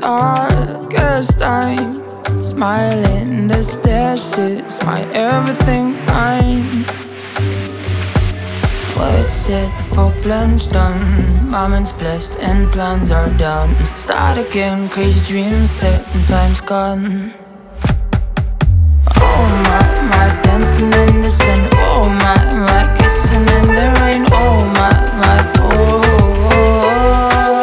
darkest time, smiling, the stairs is my everything fine. What's it for plunge done? Moments blessed and plans are done. Start again, crazy dreams set and time's gone. Oh my, dancing in the sun. Oh my, kissing in the rain. Oh my, oh.